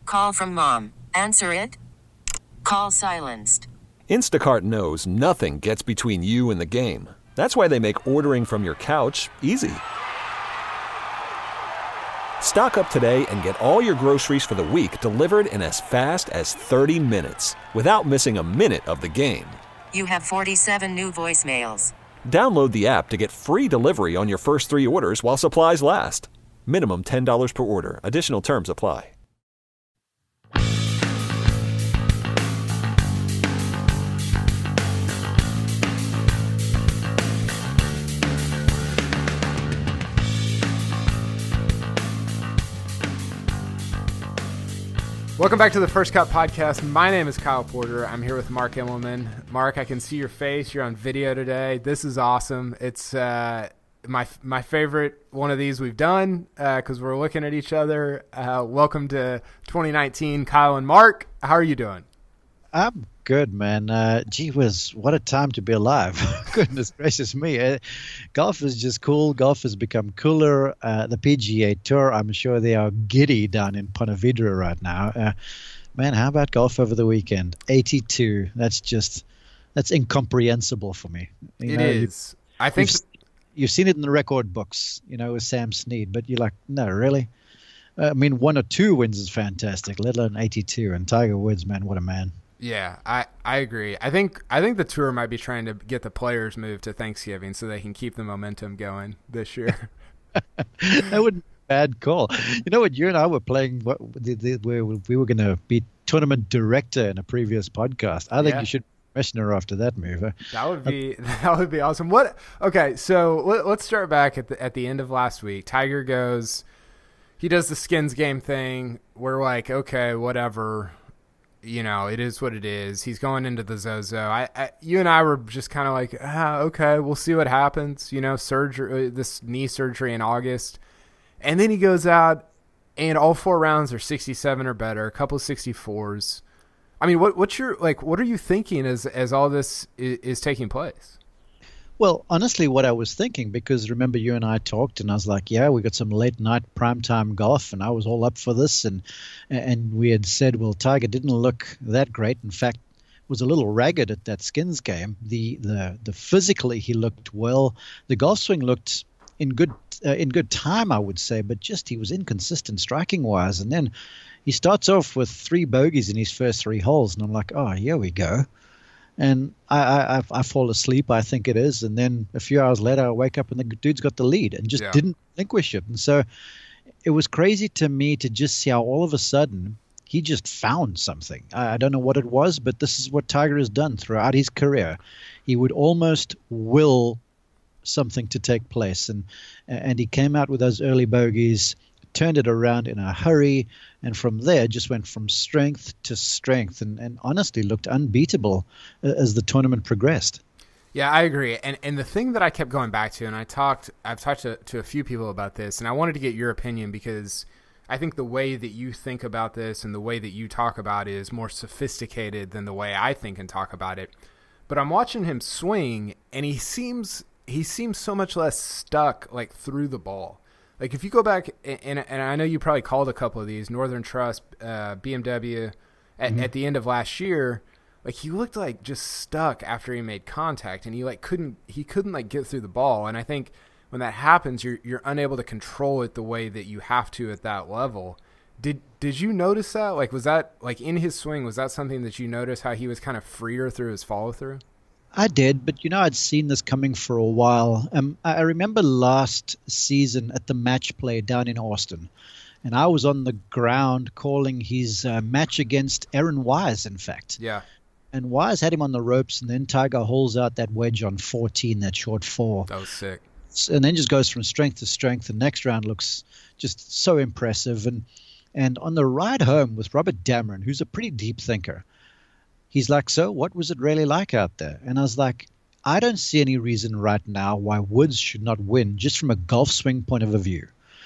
Call from mom. Answer it. Call silenced. Instacart knows nothing gets between you and the game. That's why they make ordering from your couch easy. Stock up today and get all your groceries for the week delivered in as fast as 30 minutes without missing a minute of the game. You have 47 new voicemails. Download the app to get free delivery on your first 3 orders while supplies last. Minimum $10 per order. Additional terms apply. Welcome back to the First Cut Podcast. My name is Kyle Porter. I'm here with Mark Immelman. Mark, I can see your face. You're on video today. This is awesome. It's my favorite one of these we've done because we're looking at each other. Welcome to 2019, Kyle and Mark. How are you doing? I'm good, man. Gee whiz, what a time to be alive. Goodness gracious me. Golf is just cool. Golf has become cooler. The PGA Tour, I'm sure they are giddy down in Ponte Vedra right now. Man, how about golf over the weekend? 82. That's incomprehensible for me. It is. I think you've seen it in the record books, with Sam Snead, but you're like, no, really? I mean, 1 or 2 wins is fantastic, let alone 82. And Tiger Woods, man, what a man. Yeah, I agree. I think the tour might be trying to get the players moved to Thanksgiving so they can keep the momentum going this year. That wouldn't be a bad call. You know what? You and I were playing where we were going to be tournament director in a previous podcast. I think you should be commissioner after that move. That would be awesome. Okay, so let's start back at the end of last week. Tiger goes, he does the skins game thing. We're like, okay, whatever. It is what it is. He's going into the Zozo. You and I were just kind of like, okay, we'll see what happens. Surgery, this knee surgery in August, and then he goes out, and all 4 rounds are 67 or better, a couple of 64s. I mean, what are you thinking as all this is taking place? Well, honestly, what I was thinking, because remember you and I talked and I was like, yeah, we got some late night primetime golf and I was all up for this. And we had said, well, Tiger didn't look that great. In fact, was a little ragged at that skins game. The physically he looked well. The golf swing looked in good time, I would say, but just he was inconsistent striking wise. And then he starts off with 3 bogeys in his first 3 holes. And I'm like, oh, here we go. And I fall asleep, I think it is. And then a few hours later, I wake up and the dude's got the lead and just didn't relinquish it. And so it was crazy to me to just see how all of a sudden he just found something. I don't know what it was, but this is what Tiger has done throughout his career. He would almost will something to take place. And he came out with those early bogeys, turned it around in a hurry, and from there just went from strength to strength and honestly looked unbeatable as the tournament progressed. Yeah, I agree. And the thing that I kept going back to, and I've talked to a few people about this, and I wanted to get your opinion because I think the way that you think about this and the way that you talk about it is more sophisticated than the way I think and talk about it. But I'm watching him swing, and he seems so much less stuck through the ball. Like if you go back, and I know you probably called a couple of these, Northern Trust, BMW, at the end of last year, he looked like just stuck after he made contact, and he couldn't get through the ball. And I think when that happens, you're unable to control it the way that you have to at that level. Did you notice that? Was that in his swing? Was that something that you noticed how he was kind of freer through his follow through? I did, but I'd seen this coming for a while. I remember last season at the match play down in Austin, and I was on the ground calling his match against Aaron Wise, in fact. Yeah. And Wise had him on the ropes, and then Tiger holes out that wedge on 14, that short 4. That was sick. And then just goes from strength to strength. The next round looks just so impressive. And on the ride home with Robert Dameron, who's a pretty deep thinker, he's like, so what was it really like out there? And I was like, I don't see any reason right now why Woods should not win just from a golf swing point of view.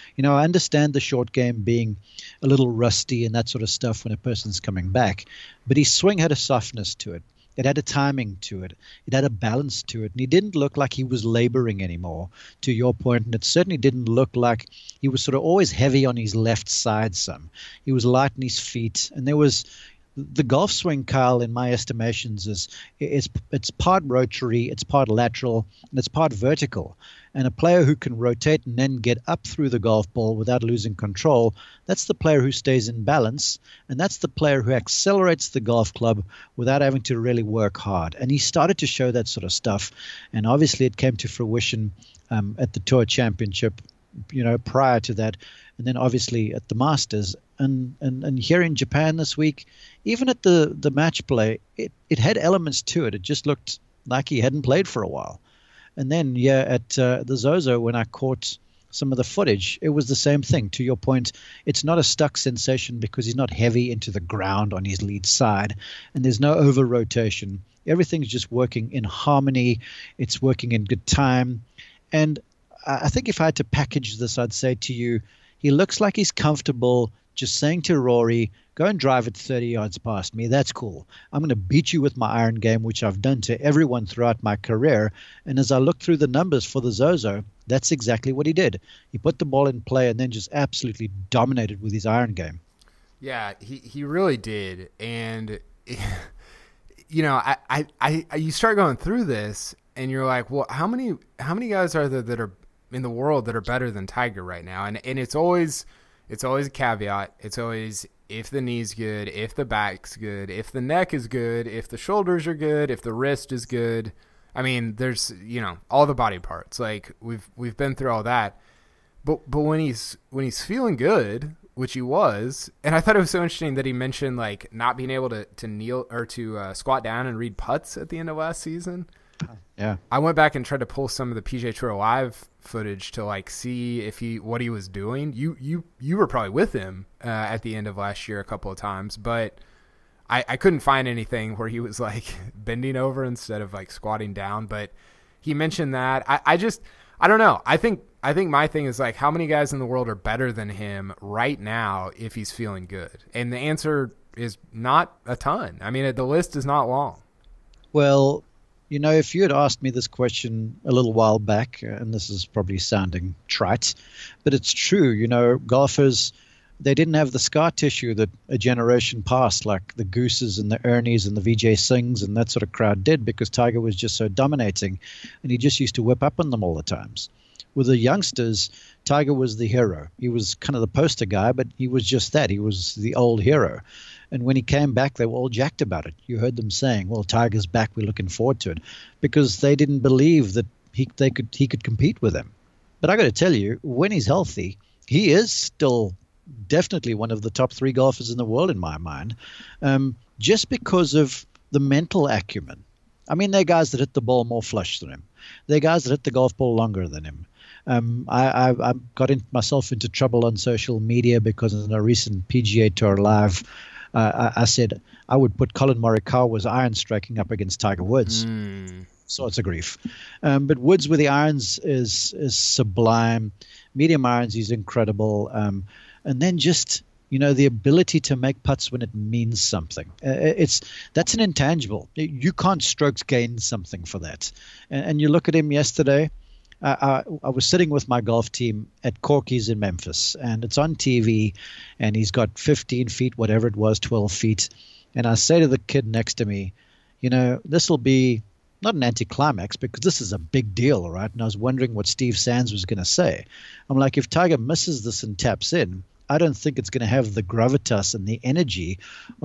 I understand the short game being a little rusty and that sort of stuff when a person's coming back, but his swing had a softness to it. It had a timing to it. It had a balance to it. And he didn't look like he was laboring anymore, to your point. And it certainly didn't look like he was sort of always heavy on his left side some. He was light on his feet. And there was the golf swing, Kyle, in my estimations, it's part rotary, it's part lateral, and it's part vertical. And a player who can rotate and then get up through the golf ball without losing control, that's the player who stays in balance, and that's the player who accelerates the golf club without having to really work hard. And he started to show that sort of stuff, and obviously it came to fruition at the Tour Championship, prior to that, and then obviously at the Masters. And here in Japan this week, even at the match play, it had elements to it. It just looked like he hadn't played for a while. And then, at the Zozo, when I caught some of the footage, it was the same thing. To your point, it's not a stuck sensation because he's not heavy into the ground on his lead side, and there's no over-rotation. Everything's just working in harmony. It's working in good time. And I think if I had to package this, I'd say to you, he looks like he's comfortable just saying to Rory, go and drive it 30 yards past me. That's cool. I'm going to beat you with my iron game, which I've done to everyone throughout my career. And as I look through the numbers for the Zozo, that's exactly what he did. He put the ball in play and then just absolutely dominated with his iron game. Yeah, he really did. And, you start going through this and you're like, well, how many guys are there that are in the world that are better than Tiger right now? And it's always a caveat. It's always if the knee's good, if the back's good, if the neck is good, if the shoulders are good, if the wrist is good. I mean, there's all the body parts. Like we've been through all that. But when he's feeling good, which he was, and I thought it was so interesting that he mentioned like not being able to kneel or to squat down and read putts at the end of last season. Yeah, I went back and tried to pull some of the PGA Tour Live footage to like see what he was doing. You were probably with him at the end of last year a couple of times, but I couldn't find anything where he was like bending over instead of like squatting down. But he mentioned that. I don't know. I think my thing is like how many guys in the world are better than him right now if he's feeling good, and the answer is not a ton. I mean, the list is not long. Well, if you had asked me this question a little while back, and this is probably sounding trite, but it's true, golfers, they didn't have the scar tissue that a generation past, like the Gooses and the Ernies and the Vijay Singhs and that sort of crowd did, because Tiger was just so dominating, and he just used to whip up on them all the times. With the youngsters, Tiger was the hero. He was kind of the poster guy, but he was just that. He was the old hero. And when he came back, they were all jacked about it. You heard them saying, well, Tiger's back, we're looking forward to it, because they didn't believe that he could compete with them. But I got to tell you, when he's healthy, he is still definitely one of the top 3 golfers in the world in my mind, just because of the mental acumen. I mean, they're guys that hit the ball more flush than him. They're guys that hit the golf ball longer than him. I got myself into trouble on social media because in a recent PGA Tour Live, I said I would put Colin Morikawa's iron striking up against Tiger Woods. Sorts of grief. But Woods with the irons is sublime. Medium irons, he's incredible. And then just, the ability to make putts when it means something. That's an intangible. You can't strokes gain something for that. And you look at him yesterday. I was sitting with my golf team at Corky's in Memphis, and it's on TV, and he's got 15 feet, whatever it was, 12 feet. And I say to the kid next to me, this will be not an anticlimax because this is a big deal, right? And I was wondering what Steve Sands was going to say. I'm like, if Tiger misses this and taps in, I don't think it's going to have the gravitas and the energy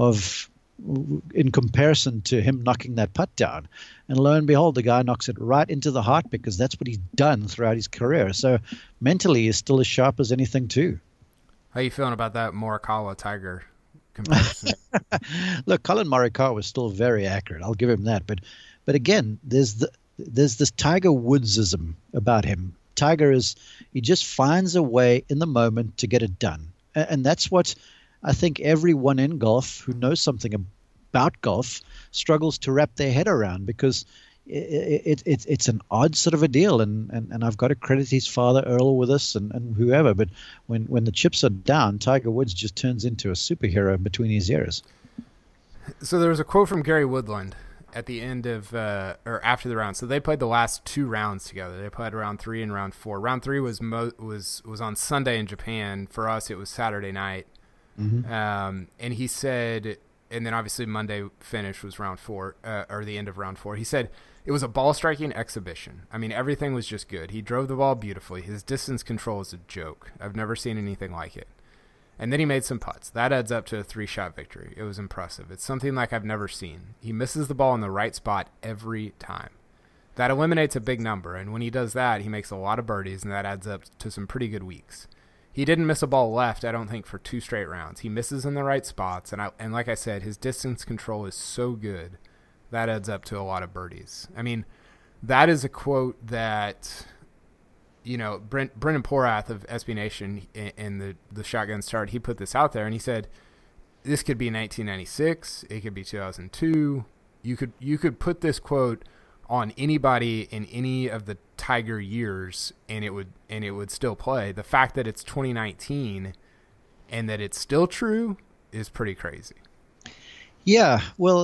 in comparison to him knocking that putt down. And lo and behold, the guy knocks it right into the heart because that's what he's done throughout his career. So mentally, he's still as sharp as anything too. How you feeling about that Morikawa-Tiger comparison? Look, Colin Morikawa was still very accurate. I'll give him that. But again, there's this Tiger Woodsism about him. Tiger he just finds a way in the moment to get it done. And that's what I think everyone in golf who knows something about golf struggles to wrap their head around, because it's an odd sort of a deal. And I've got to credit his father, Earl, with this and whoever. But when the chips are down, Tiger Woods just turns into a superhero between his ears. So there was a quote from Gary Woodland at the end of or after the round. So they played the last 2 rounds together. They played round 3 and round 4. Round 3 was on Sunday in Japan. For us, it was Saturday night. Mm-hmm. And he said, and then obviously Monday finish was round 4, or the end of round 4. He said it was a ball striking exhibition. I mean, everything was just good. He drove the ball beautifully. His distance control is a joke. I've never seen anything like it. And then he made some putts. That adds up to a 3-shot victory. It was impressive. It's something like I've never seen. He misses the ball in the right spot every time. That eliminates a big number, and when he does that, he makes a lot of birdies, and that adds up to some pretty good weeks. He didn't miss a ball left, I don't think, for 2 straight rounds. He misses in the right spots, and like I said, his distance control is so good. That adds up to a lot of birdies. I mean, that is a quote that... You know, Brendan Porath of SB Nation in the Shotgun Start, he put this out there, and he said, this could be 1996, it could be 2002. You could put this quote on anybody in any of the Tiger years, and it would still play. The fact that it's 2019 and that it's still true is pretty crazy. Yeah, well,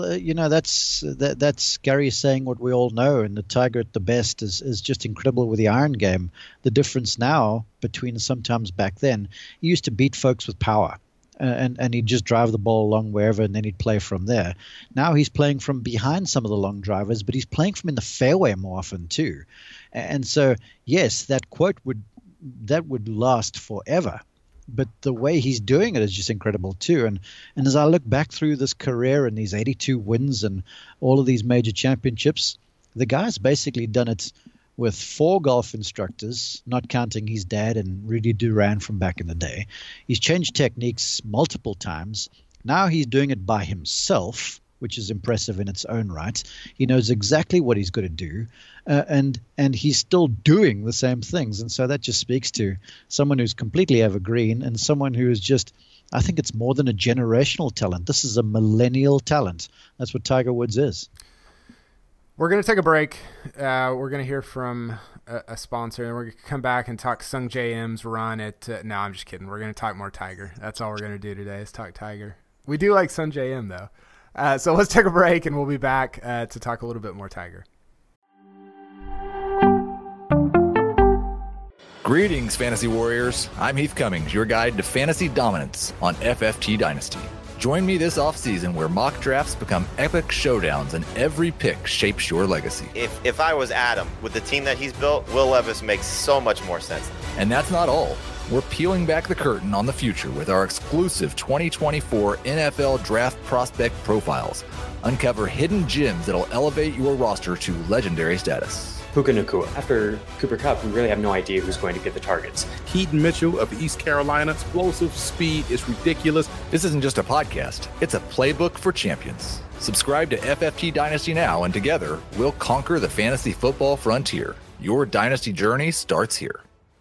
that's Gary saying what we all know, and the Tiger at the best is just incredible with the iron game. The difference now between sometimes back then, he used to beat folks with power, and he'd just drive the ball along wherever, and then he'd play from there. Now he's playing from behind some of the long drivers, but he's playing from in the fairway more often too. And so, yes, that quote would last forever. But the way he's doing it is just incredible too. And as I look back through this career and these 82 wins and all of these major championships, the guy's basically done it with 4 golf instructors, not counting his dad and Rudy Duran from back in the day. He's changed techniques multiple times. Now he's doing it by himself, which is impressive in its own right. He knows exactly what he's going to do, and he's still doing the same things. And so that just speaks to someone who's completely evergreen and someone who is just, I think it's more than a generational talent. This is a millennial talent. That's what Tiger Woods is. We're going to take a break. We're going to hear from a sponsor, and we're going to come back and talk Sung J M's run at no, I'm just kidding. We're going to talk more Tiger. That's all we're going to do today is talk Tiger. We do like Sung J M, though. So let's take a break, and we'll be back to talk a little bit more Tiger. Greetings, Fantasy Warriors. I'm Heath Cummings, your guide to fantasy dominance on FFT Dynasty. Join me this offseason where mock drafts become epic showdowns and every pick shapes your legacy. If I was Adam, with the team that he's built, Will Levis makes so much more sense. And that's not all. We're peeling back the curtain on the future with our exclusive 2024 NFL Draft Prospect Profiles. Uncover hidden gems that'll elevate your roster to legendary status. Puka Nacua. After Cooper Kupp, we really have no idea who's going to get the targets. Keaton Mitchell of East Carolina. Explosive speed is ridiculous. This isn't just a podcast. It's a playbook for champions. Subscribe to FFT Dynasty now, and together, we'll conquer the fantasy football frontier. Your dynasty journey starts here.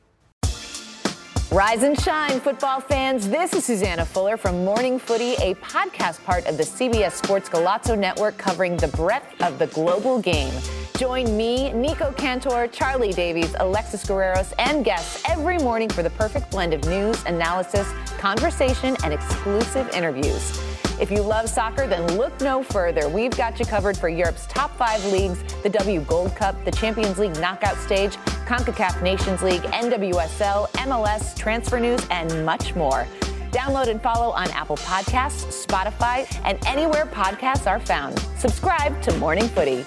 Rise and shine, football fans. This is Susanna Fuller from Morning Footy, a podcast part of the CBS Sports Golazo Network covering the breadth of the global game. Join me, Nico Cantor, Charlie Davies, Alexis Guerreros, and guests every morning for the perfect blend of news, analysis, conversation, and exclusive interviews. If you love soccer, then look no further. We've got you covered for Europe's top 5 leagues, the W Gold Cup, the Champions League knockout stage, CONCACAF Nations League, NWSL, MLS, transfer news, and much more. Download and follow on Apple Podcasts, Spotify, and anywhere podcasts are found. Subscribe to Morning Footy.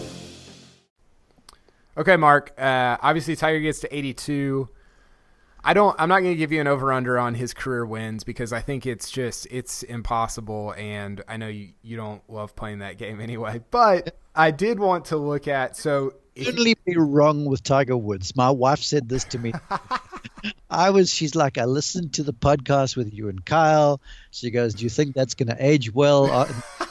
Okay, Mark. Obviously, Tiger gets to 82. I'm not going to give you an over-under on his career wins because I think it's impossible, and I know you don't love playing that game anyway. But I did want to look at Certainly be wrong with Tiger Woods. My wife said this to me. She's like, I listened to the podcast with you and Kyle. She goes, do you think that's going to age well?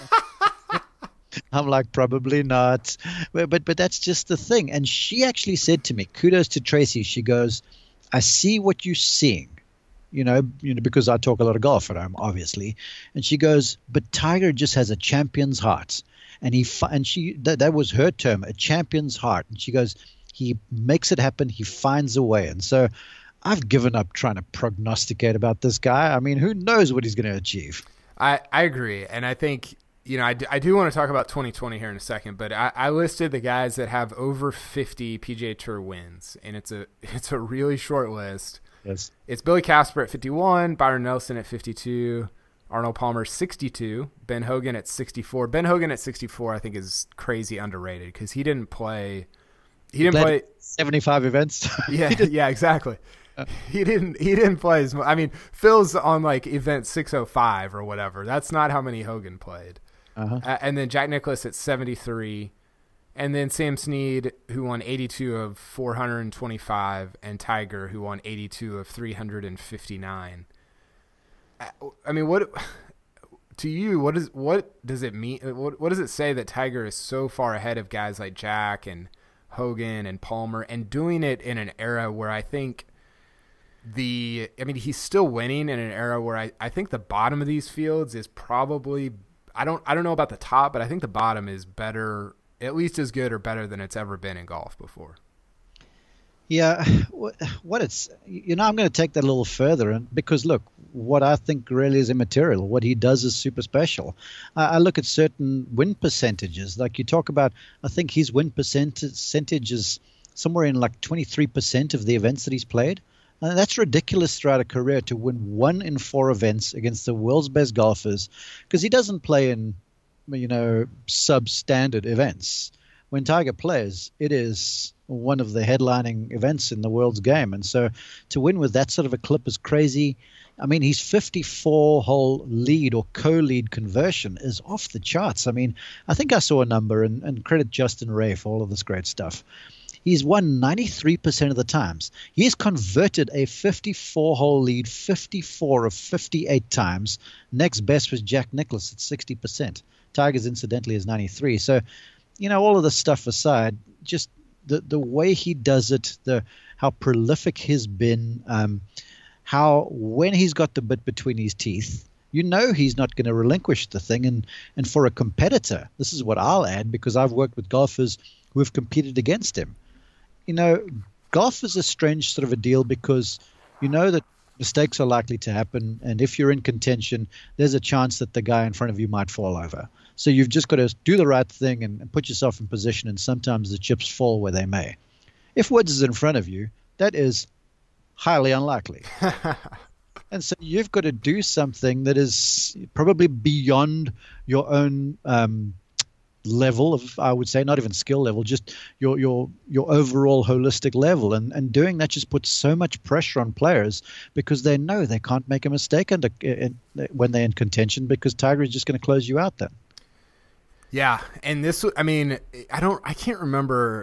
I'm like, probably not. But that's just the thing. And she actually said to me, kudos to Tracy. She goes, I see what you're seeing, because I talk a lot of golf at home, obviously. And she goes, but Tiger just has a champion's heart. And that was her term, a champion's heart. And she goes, he makes it happen. He finds a way. And so I've given up trying to prognosticate about this guy. I mean, who knows what he's going to achieve? I agree. And I think, I do want to talk about 2020 here in a second, but I listed the guys that have over 50 PGA Tour wins, and it's a really short list. Yes. It's Billy Casper at 51, Byron Nelson at 52, Arnold Palmer 62, Ben Hogan at 64. Ben Hogan at 64 I think is crazy underrated because he didn't play 75 events. Yeah, exactly. He didn't play as much. I mean, Phil's on like event 605 or whatever. That's not how many Hogan played. And then Jack Nicklaus at 73, and then Sam Snead, who won 82 of 425, and Tiger, who won 82 of 359. I mean, what to you? What does it mean? What does it say that Tiger is so far ahead of guys like Jack and Hogan and Palmer, and doing it in an era where I think he's still winning in an era where I think the bottom of these fields is probably, I don't know about the top, but I think the bottom is better, at least as good or better than it's ever been in golf before. Yeah, what it's, I'm going to take that a little further, and because look, what I think really is immaterial. What he does is super special. I look at certain win percentages, like you talk about. I think his win percentage is somewhere in like 23% of the events that he's played. And that's ridiculous throughout a career to win 1 in 4 events against the world's best golfers, because he doesn't play in, substandard events. When Tiger plays, it is one of the headlining events in the world's game. And so to win with that sort of a clip is crazy. I mean, his 54-hole lead or co-lead conversion is off the charts. I mean, I think I saw a number, and credit Justin Ray for all of this great stuff. He's won 93% of the times. He's converted a 54-hole lead 54 of 58 times. Next best was Jack Nicklaus at 60%. Tiger's incidentally is 93. So, all of this stuff aside, just the way he does it, how prolific he's been, how when he's got the bit between his teeth, he's not going to relinquish the thing. And for a competitor, this is what I'll add, because I've worked with golfers who have competed against him. Golf is a strange sort of a deal because that mistakes are likely to happen. And if you're in contention, there's a chance that the guy in front of you might fall over. So you've just got to do the right thing and put yourself in position. And sometimes the chips fall where they may. If Woods is in front of you, that is highly unlikely. And so you've got to do something that is probably beyond your own level of, I would say, not even skill level, just your overall holistic level. And doing that just puts so much pressure on players because they know they can't make a mistake when they're in contention, because Tiger is just going to close you out then. Yeah. And this, I can't remember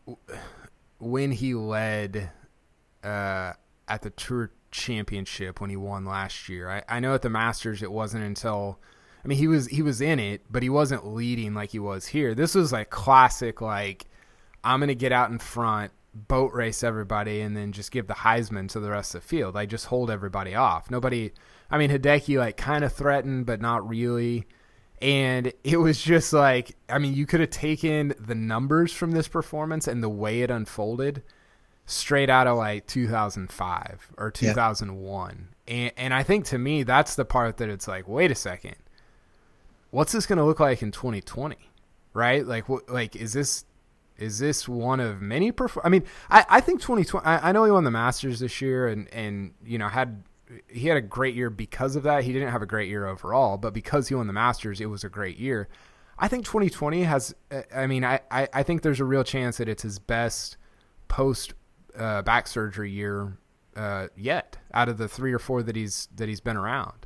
when he led at the Tour Championship when he won last year. I know at the Masters it wasn't until, he was in it, but he wasn't leading like he was here. This was like classic, like, I'm going to get out in front, boat race everybody, and then just give the Heisman to the rest of the field. Like, just hold everybody off. Hideki, like, kind of threatened, but not really. And it was just like, you could have taken the numbers from this performance and the way it unfolded straight out of like 2005 or 2001. Yeah. And I think to me, that's the part that it's like, wait a second. What's this going to look like in 2020, right? Like, is this one of many? I think 2020. I know he won the Masters this year, and he had a great year because of that. He didn't have a great year overall, but because he won the Masters, it was a great year. I think 2020 has. I think there's a real chance that it's his best post back surgery year yet out of the 3 or 4 that he's been around.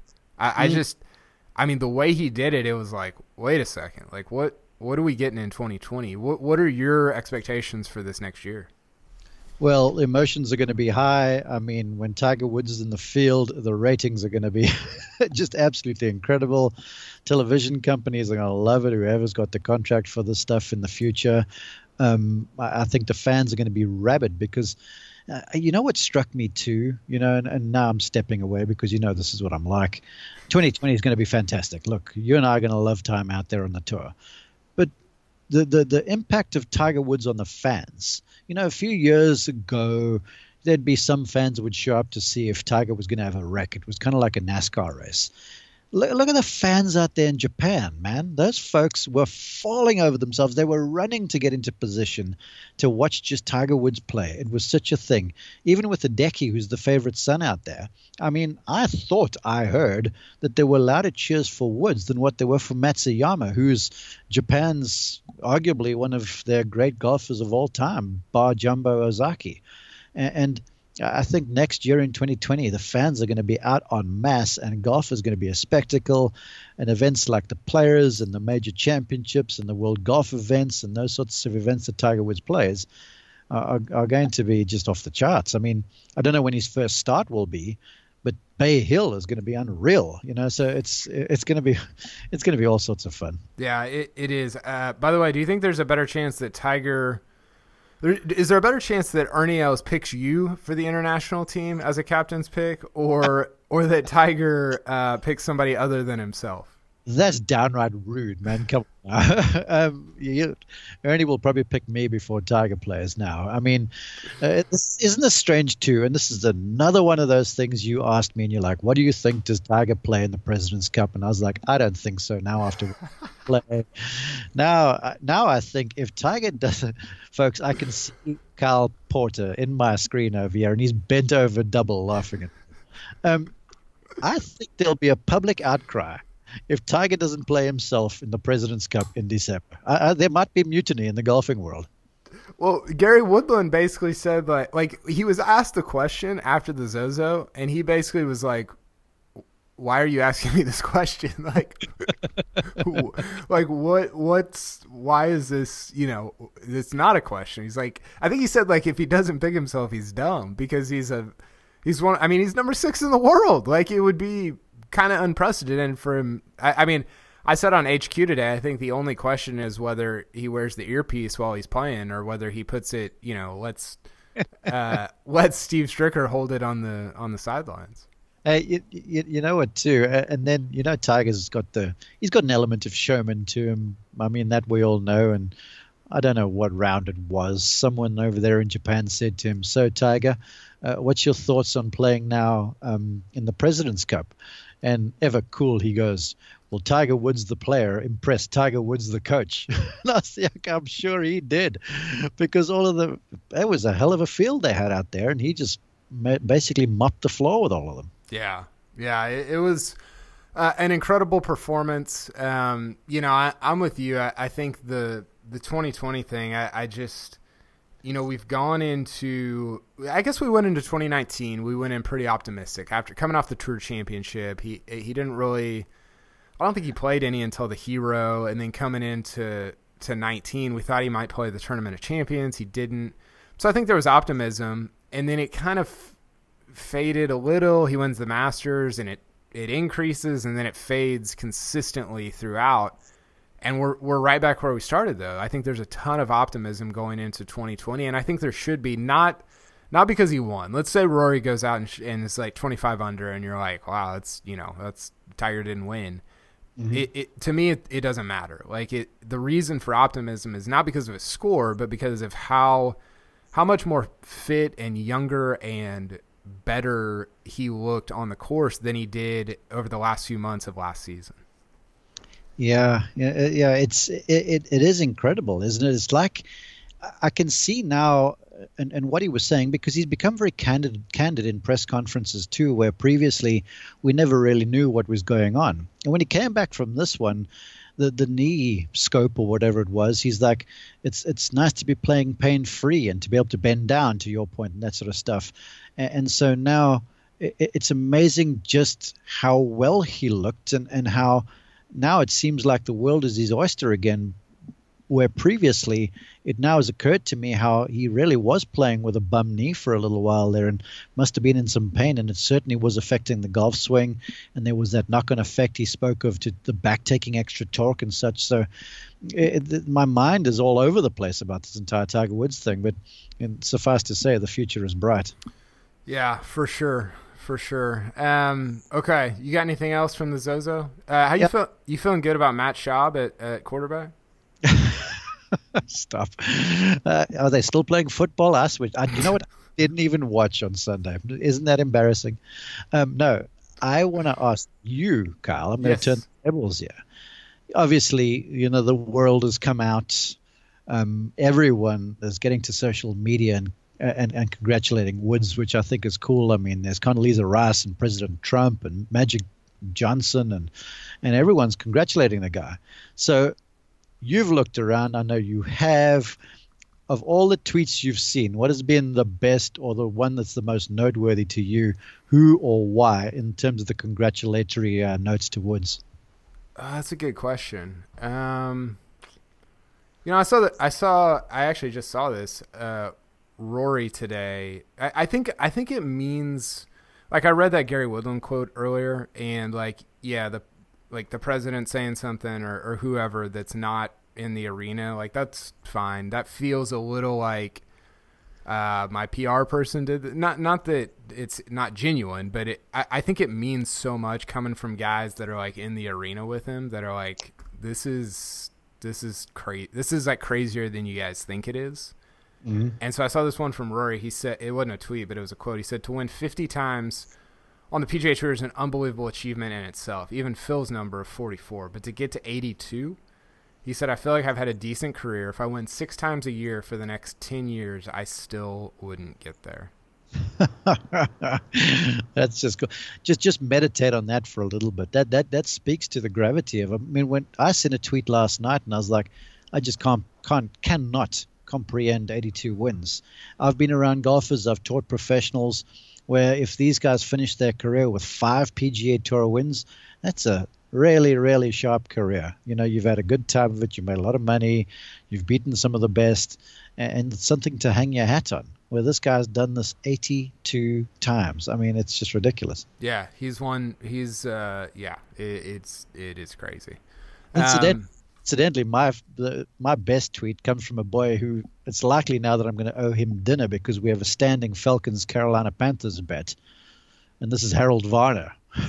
The way he did it, it was like, wait a second, like what are we getting in 2020? What are your expectations for this next year? Well, emotions are going to be high. When Tiger Woods is in the field, the ratings are going to be just absolutely incredible. Television companies are going to love it, whoever's got the contract for this stuff in the future. I think the fans are going to be rabid because what struck me too, and now I'm stepping away because this is what I'm like. 2020 is going to be fantastic. Look, you and I are going to love time out there on the tour. But the impact of Tiger Woods on the fans, a few years ago, there'd be some fans who would show up to see if Tiger was going to have a wreck. It was kind of like a NASCAR race. Look at the fans out there in Japan, man. Those folks were falling over themselves. They were running to get into position to watch just Tiger Woods play. It was such a thing. Even with Hideki, who's the favorite son out there. I mean, I thought I heard that there were louder cheers for Woods than what there were for Matsuyama, who's Japan's arguably one of their great golfers of all time, bar Jumbo Ozaki. And I think next year in 2020, the fans are going to be out en masse, and golf is going to be a spectacle. And events like the Players and the major championships and the World Golf events and those sorts of events that Tiger Woods plays are going to be just off the charts. I mean, I don't know when his first start will be, but Bay Hill is going to be unreal. So it's going to be all sorts of fun. Yeah, it is. By the way, do you think there's a better chance that Tiger? Is there a better chance that Ernie Els picks you for the international team as a captain's pick, or that Tiger picks somebody other than himself? That's downright rude, man. Come on. Ernie will probably pick me before Tiger plays now. I mean, isn't this strange too? And this is another one of those things you asked me, and you're like, what do you think? Does Tiger play in the President's Cup? And I was like, I don't think so now after play. Now I think if Tiger doesn't, folks, I can see Kyle Porter in my screen over here, and he's bent over double laughing at me. I think there'll be a public outcry if Tiger doesn't play himself in the President's Cup in December. There might be mutiny in the golfing world. Well, Gary Woodland basically said like he was asked the question after the Zozo, and he basically was like, why are you asking me this question? Like, why is this, it's not a question. He's like, I think he said like, if he doesn't pick himself, he's dumb because he's number 6 in the world. Like it would be kind of unprecedented for him. I mean, I said on HQ today, I think the only question is whether he wears the earpiece while he's playing or whether he puts it, let Steve Stricker hold it on the sidelines. You know what too, and then Tiger's got he's got an element of showman to him. I mean, that we all know, and I don't know what round it was. Someone over there in Japan said to him, "So Tiger, what's your thoughts on playing now in the President's Cup?" And ever cool, he goes, "Well, Tiger Woods the player impressed Tiger Woods the coach." And I was like, I'm sure he did, because it was a hell of a field they had out there, and he just basically mopped the floor with all of them. Yeah, it was an incredible performance. I'm with you. I think the 2020 thing, I just, we've gone into, I guess we went into 2019. We went in pretty optimistic after coming off the Tour Championship. He didn't really, I don't think he played any until the Hero, and then coming into 19, we thought he might play the Tournament of Champions. He didn't. So I think there was optimism, and then it kind of faded a little. He wins the Masters, and it increases, and then it fades consistently throughout. And we're right back where we started, though. I think there's a ton of optimism going into 2020, and I think there should be, not because he won. Let's say Rory goes out and it's like 25 under, and you're like, wow, that's Tiger didn't win. Mm-hmm. To me, it doesn't matter. Like the reason for optimism is not because of his score, but because of how much more fit and younger and better he looked on the course than he did over the last few months of last season. Yeah. It is incredible, isn't it? It's like I can see now, and what he was saying, because he's become very candid in press conferences too, where previously we never really knew what was going on. And when he came back from this one, the knee scope or whatever it was, he's like, it's nice to be playing pain-free and to be able to bend down, to your point, and that sort of stuff. And so now it's amazing just how well he looked, and how now it seems like the world is his oyster again, where previously it now has occurred to me how he really was playing with a bum knee for a little while there and must have been in some pain, and it certainly was affecting the golf swing, and there was that knock-on effect he spoke of to the back taking extra torque and such. So my mind is all over the place about this entire Tiger Woods thing, but suffice to say, the future is bright. Yeah, for sure. Okay, you got anything else from the Zozo? How you feel? You feeling good about Matt Schaub at quarterback? Stop. Are they still playing football? You know what? I didn't even watch on Sunday. Isn't that embarrassing? No, I want to ask you, Kyle. I'm going to Yes. turn the tables here. Obviously, the world has come out. Everyone is getting to social media and congratulating Woods, which I think is cool. I mean, there's Condoleezza Rice and President Trump and Magic Johnson, and everyone's congratulating the guy. So you've looked around. I know you have. Of all the tweets you've seen, what has been the best or the one that's the most noteworthy to you? Who or why in terms of the congratulatory notes to Woods? That's a good question. I actually just saw this. Rory today. I think it means, like, I read that Gary Woodland quote earlier, and the president saying something or whoever that's not in the arena, like, that's fine. That feels a little like my PR person did. Not that it's not genuine, but I think it means so much coming from guys that are like in the arena with him, that are like, this is crazy. This is like crazier than you guys think it is. Mm-hmm. And so I saw this one from Rory. He said, it wasn't a tweet, but it was a quote. He said, to win 50 times on the PGA Tour is an unbelievable achievement in itself. Even Phil's number of 44, but to get to 82. He said, I feel like I've had a decent career. If I win 6 times a year for the next 10 years, I still wouldn't get there. That's just cool. Just meditate on that for a little bit. That speaks to the gravity of it. I mean, when I sent a tweet last night and I was like, I just cannot comprehend 82 wins. I've been around golfers. I've taught professionals where if these guys finish their career with 5 PGA Tour wins, that's a really, really sharp career. You've had a good time of it. You made a lot of money. You've beaten some of the best, and it's something to hang your hat on. Where this guy's done this 82 times. I mean, it's just ridiculous. Yeah, he's won. It is crazy. Incidentally, my best tweet comes from a boy who it's likely now that I'm going to owe him dinner because we have a standing Falcons Carolina Panthers bet, and this is Harold Varner.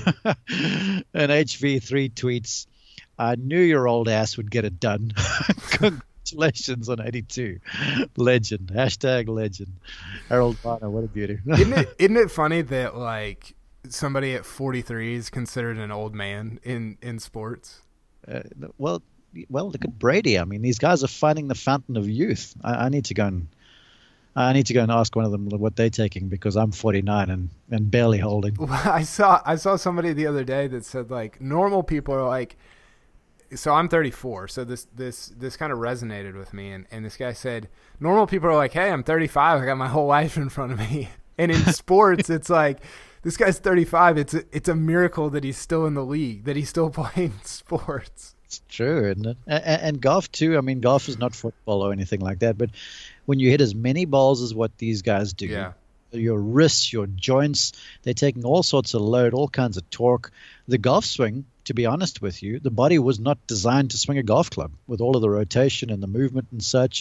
And HV3 tweets, I knew your old ass would get it done. Congratulations on 82. Legend. # legend. Harold Varner, what a beauty. Isn't it funny that, like, somebody at 43 is considered an old man in sports? Well, look at Brady. I mean, these guys are finding the fountain of youth. I need to go and ask one of them what they're taking because I'm 49 and barely holding. Well, I saw somebody the other day that said, like, normal people are like, so I'm 34, so this kind of resonated with me, and this guy said, normal people are like, hey, I'm 35, I got my whole life in front of me. And in sports, it's like, this guy's 35, it's a miracle that he's still in the league, that he's still playing sports. It's true, isn't it? And golf too. I mean, golf is not football or anything like that, but when you hit as many balls as what these guys do, yeah, your wrists, your joints, they're taking all sorts of load, all kinds of torque. The golf swing, to be honest with you, the body was not designed to swing a golf club with all of the rotation and the movement and such.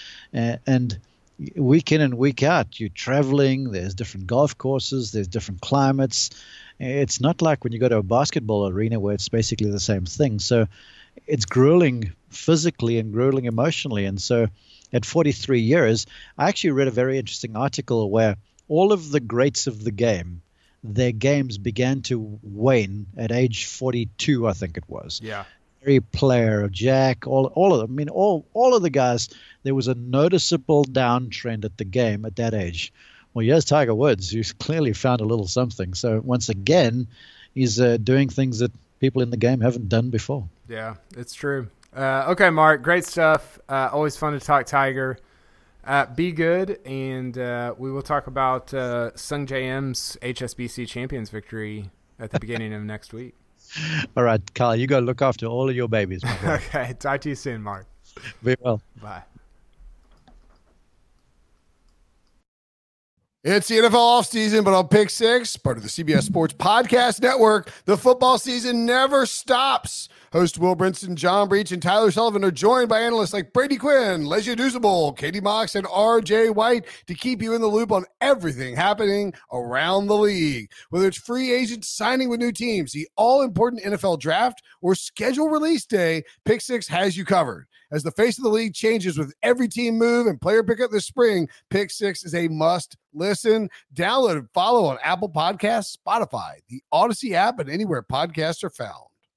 And week in and week out, you're traveling, there's different golf courses, there's different climates. It's not like when you go to a basketball arena where it's basically the same thing. So it's grueling physically and grueling emotionally. And so at 43 years, I actually read a very interesting article where all of the greats of the game, their games began to wane at age 42, I think it was. Yeah. Gary Player, Jack, all of them. I mean, all of the guys, there was a noticeable downtrend at the game at that age. Well, here's Tiger Woods, who's clearly found a little something. So once again, he's doing things that people in the game haven't done before. Yeah, it's true. Okay, Mark, great stuff. Always fun to talk Tiger. Be good, and we will talk about Sung J M's HSBC Champions victory at the beginning of next week. All right, Kyle, you go look after all of your babies. My boy. Okay, talk to you soon, Mark. Be well. Bye. It's the NFL offseason, but on Pick Six, part of the CBS Sports Podcast Network, the football season never stops. Host Will Brinson, John Breach, and Tyler Sullivan are joined by analysts like Brady Quinn, Lesia Dusable, Katie Mox, and R.J. White to keep you in the loop on everything happening around the league. Whether it's free agents signing with new teams, the all-important NFL draft, or schedule release day, Pick Six has you covered. As the face of the league changes with every team move and player pickup this spring, Pick Six is a must listen. Download and follow on Apple Podcasts, Spotify, the Odyssey app, and anywhere podcasts are found.